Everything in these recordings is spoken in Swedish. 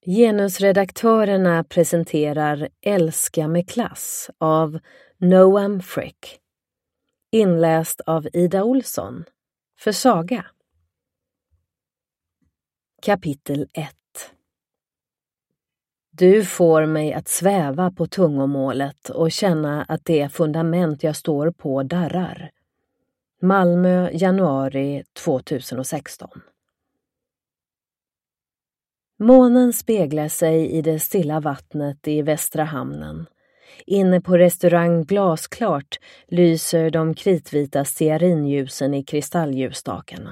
Genusredaktörerna presenterar Älska med klass av Noam Frick. Inläst av Ida Olsson. För Saga. Kapitel 1. Du får mig att sväva på tungomålet och känna att det fundament jag står på darrar. Malmö, januari 2016. Månen speglar sig i det stilla vattnet i Västra hamnen. Inne på restaurang Glasklart lyser de kritvita stearinljusen i kristallljusstakarna.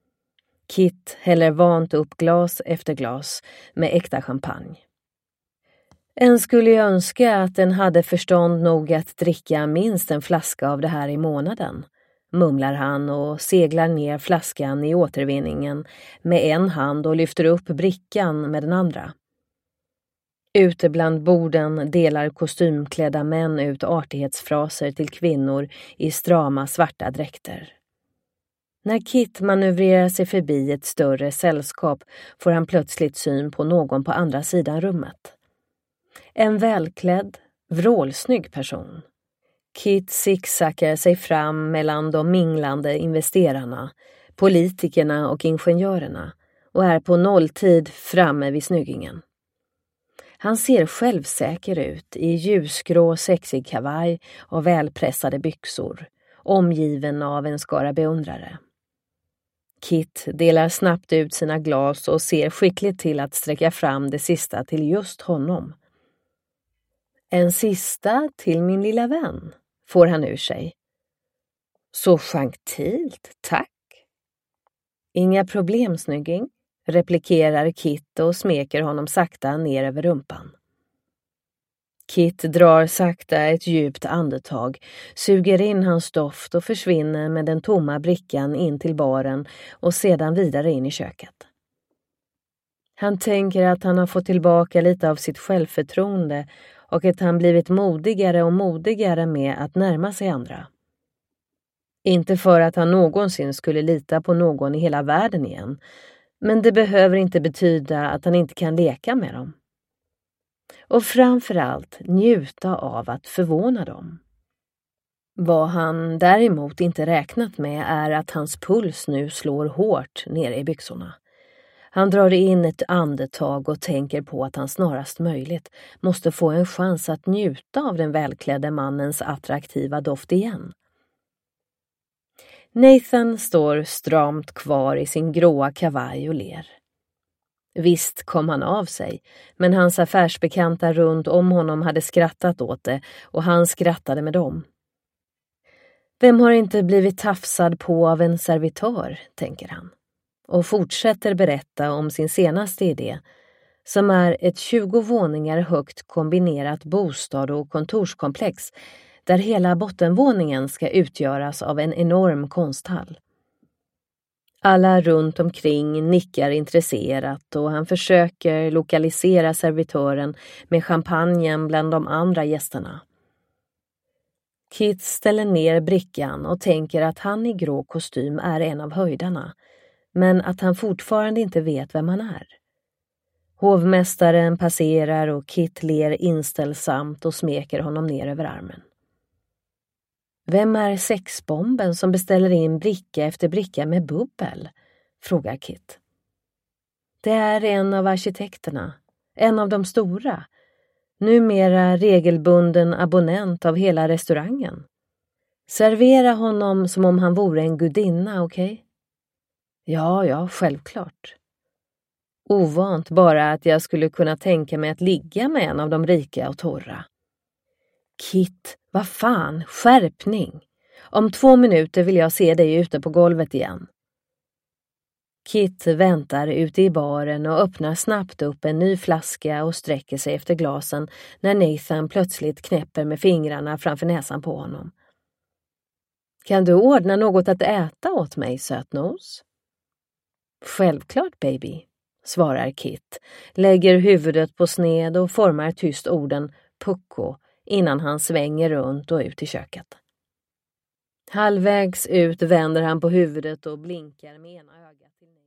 Kit häller vant upp glas efter glas med äkta champagne. En skulle ju önska att den hade förstånd nog att dricka minst en flaska av det här i månaden, mumlar han och seglar ner flaskan i återvinningen med en hand och lyfter upp brickan med den andra. Ute bland borden delar kostymklädda män ut artighetsfraser till kvinnor i strama svarta dräkter. När Kit manövrerar sig förbi ett större sällskap får han plötsligt syn på någon på andra sidan rummet. En välklädd, vrålsnygg person. Kit zigzaggar sig fram mellan de minglande investerarna, politikerna och ingenjörerna och är på nolltid framme vid snyggingen. Han ser självsäker ut i ljusgrå sexig kavaj och välpressade byxor, omgiven av en skara beundrare. Kit delar snabbt ut sina glas och ser skickligt till att sträcka fram det sista till just honom. En sista till min lilla vän, får han ur sig. Så gentilt, tack. Inga problem, snygging, replikerar Kit och smeker honom sakta ner över rumpan. Kit drar sakta ett djupt andetag, suger in hans doft och försvinner med den tomma brickan in till baren och sedan vidare in i köket. Han tänker att han har fått tillbaka lite av sitt självförtroende och att han blivit modigare och modigare med att närma sig andra. Inte för att han någonsin skulle lita på någon i hela världen igen, men det behöver inte betyda att han inte kan leka med dem. Och framförallt njuta av att förvåna dem. Vad han däremot inte räknat med är att hans puls nu slår hårt nere i byxorna. Han drar in ett andetag och tänker på att han snarast möjligt måste få en chans att njuta av den välklädde mannens attraktiva doft igen. Nathan står stramt kvar i sin gråa kavaj och ler. Visst kom han av sig, men hans affärsbekanta runt om honom hade skrattat åt det och han skrattade med dem. Vem har inte blivit tafsad på av en servitör, tänker han. Och fortsätter berätta om sin senaste idé, som är ett 20 våningar högt kombinerat bostad- och kontorskomplex där hela bottenvåningen ska utgöras av en enorm konsthall. Alla runt omkring nickar intresserat och han försöker lokalisera servitören med champagnen bland de andra gästerna. Kit ställer ner brickan och tänker att han i grå kostym är en av höjdarna, men att han fortfarande inte vet vem han är. Hovmästaren passerar och Kit ler inställsamt och smeker honom ner över armen. Vem är sexbomben som beställer in bricka efter bricka med bubbel? Frågar Kit. Det är en av arkitekterna, en av de stora. Numera regelbunden abonnent av hela restaurangen. Servera honom som om han vore en gudinna, okej? Ja, självklart. Ovant bara att jag skulle kunna tänka mig att ligga med en av de rika och torra. Kit, vad fan, skärpning. Om 2 minuter vill jag se dig ute på golvet igen. Kit väntar ute i baren och öppnar snabbt upp en ny flaska och sträcker sig efter glasen när Nathan plötsligt knäpper med fingrarna framför näsan på honom. Kan du ordna något att äta åt mig, sötnos? Självklart, baby, svarar Kit, lägger huvudet på sned och formar tyst orden pucko innan han svänger runt och ut i köket. Halvvägs ut vänder han på huvudet och blinkar med ena ögat till Nathan.